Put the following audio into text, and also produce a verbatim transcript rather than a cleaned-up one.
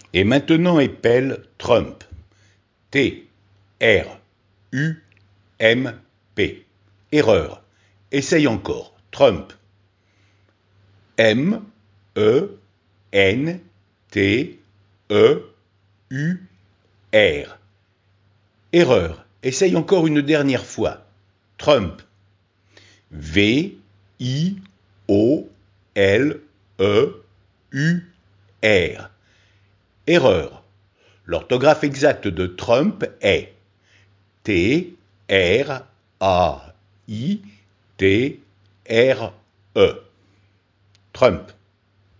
Et maintenant épelle Trump. T R U M P. Erreur. Essaye encore. Trump. M E N T E U R. Erreur. Essaye encore une dernière fois. Trump. V I O L E U R. Erreur. L'orthographe exacte de Trump est T R A I T R E. Trump.